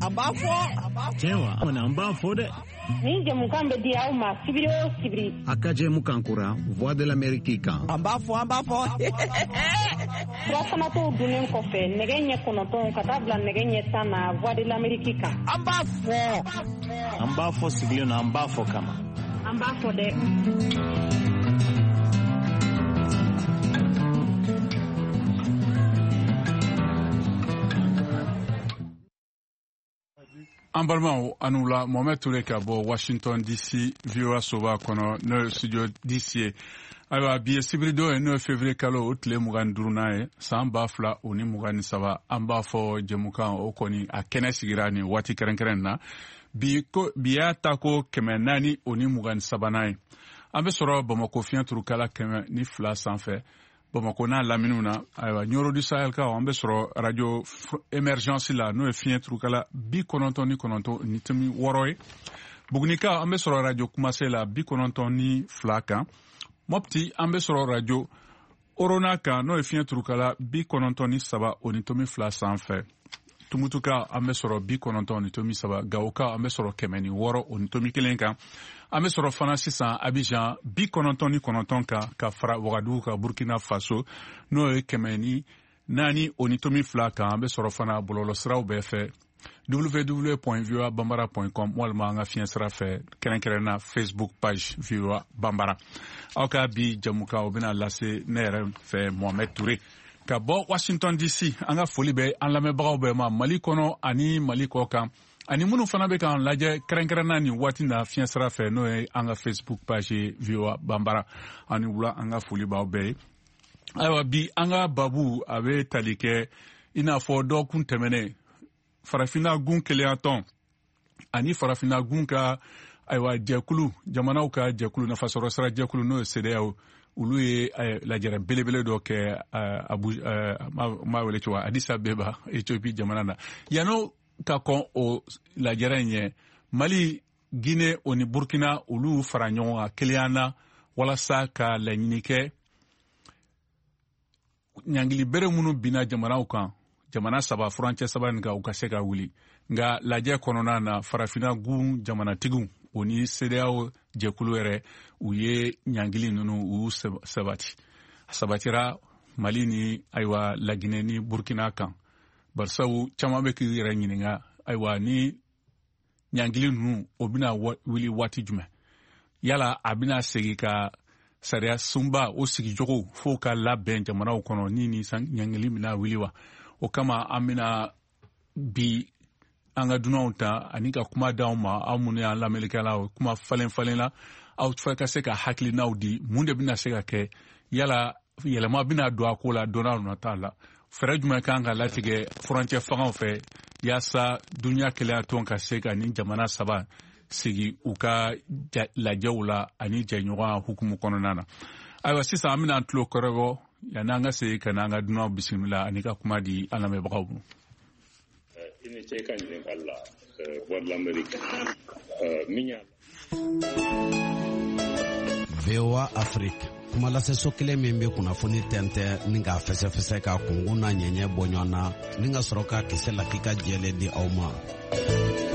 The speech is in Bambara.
Cewa an b'a fɔ dɛ. Ni jamukan bɛ di aw ma sibiri o sibiri. A ka jɛmukan kura Voix de l'Amérique kan. An b'a fɔ. Surafana tɔw dunnen kɔfɛ nɛgɛ ɲɛ 9 ka taa bila nɛgɛ ɲɛ 10 na Voix de l'Amérique kan. An b'a fɔ. An b'a fɔ sigilen na an b'a fɔ kama. An b'a fɔ dɛ. An balimaw ani wula Mohamed Touré ka bɔ Washington DC VOA Soba kɔnɔ n'o ye studio DC ye. Ayiwa bi ye sibirido ye n'o ye février kalo o tile 25nan ye san 2023 an b'a fɔ jɛmukan o kɔni a kɛnɛ sigira ni waati kɛrɛnkɛrɛn na bi y'a ta ko 423nan ye. An bɛ sɔrɔ Bamakɔ fiɲɛ turukala 102 sanfɛ. Bamakɔ n'a laminiw na ayiwa Nioro du Sahel kan an bɛ sɔrɔ radio émergence la n'o ye fiɲɛ turukala 99.6 ye. Buguni kan an bɛ sɔrɔ radio Kumase la 92 kan. Mopti an bɛ sɔrɔ radio Orona kan n'o ye fiɲɛ turukala 93.2 sanfɛ. Tumutuka an bɛ sɔrɔ 93.3 Gawoka an bɛ sɔrɔ 106.1 kan. An bɛ sɔrɔ fana sisan Abidjan 99.9 kan ka fara Wagadugu ka Burkina Faso n'o ye 104.2 kan. An bɛ sɔrɔ fana bɔlɔlɔsiraw bɛɛ fɛ www.voabambara.com walima an ka fiɲɛ sira fɛ kɛrɛnkɛrɛnna Facebook page VOA Bambara. Aw ka bi jamuka o bɛna lase ne yɛrɛ fɛ Mohamed Touré ka bɔ Washington DC. An ka foli bɛ an lamɛnbagaw bɛɛ ma Mali kɔnɔ ani Mali kɔ kan ani minnu fana bɛ k'an lajɛ kɛrɛnkɛrɛnna ni waati na fiɲɛ sira fɛ n'o ye an ka Facebook page VOA Bambara. Ani wula an ka foli b'aw bɛɛ ye. Ayiwa bi an ka babu a bɛ tali kɛ i n'a fɔ dɔgɔkun tɛmɛnen farafinna gun kelenya tɔn ani farafinna gun ka ayiwa jɛkulu jamanaw ka jɛkulu nafasɔrɔ sira jɛkulu n'o ye CEDEAO olu ye lajɛrɛ belebele dɔ kɛ m'a wele cogo Addis Abeba Ethiopie jamana na. Yan'o ka kɔn o lajɛrɛ in ɲɛ Mali, Guinée o ni Burkina olu fara ɲɔgɔn kan kelenya na walasa ka laɲini kɛ ɲangili bere minnu binna jamanaw kan jamana saba furancɛ saba nin kan u ka se ka wuli. Nka lajɛ kɔnɔna na farafinna gun jamanatigiw o ni CEDEAO jɛkulu yɛrɛ u ye ɲangili ninnu u sabatira Mali ni ayiwa Laginɛ ni Burkina kan. Barisabu caman bɛ k'i yɛrɛ ɲininka ayiwa ni ɲangili ninnu o bɛna wuli waati jumɛn yala a bɛna segin ka sariya sunba o sigicogo fo ka labɛn jamanaw kɔnɔ ni ɲangili bɛna wuli wa. O kama an bɛna bi an ka dunanw ta ani ka kuma d'anw ma aw minnu y'an lamɛnnikɛlaw kuma falen la aw fɛ ka se ka hakilinaw di mun de bɛna se ka kɛ yala yɛlɛma bɛna don a ko la don n'a nata la fɛɛrɛ jumɛn kan ka latigɛ furancɛ fangaw fɛ yaasa dunuya kelenya tɔn ka se ka nin jamana saba sigi u ka lajɛw la ani jɛɲɔgɔn hukumu kɔnɔna na. Ayiwa sisan an bɛna an tulo kɔrɔbɔ yanni an ka se ka n'an ka dunanw bisimila ani ka kuma di an lamɛnbagaw ma. I ni ce ka ɲininkali la Voix de l'Amérique min y'a VOA Afrique kumalaseso kelen min bɛ kunnafoni tɛntɛn ni k'a fɛsɛfɛsɛ ka kungun n'a ɲɛɲɛ bɔ ɲɔgɔn na ni ka sɔrɔ ka kisɛ la k'i ka jɛlen di aw ma.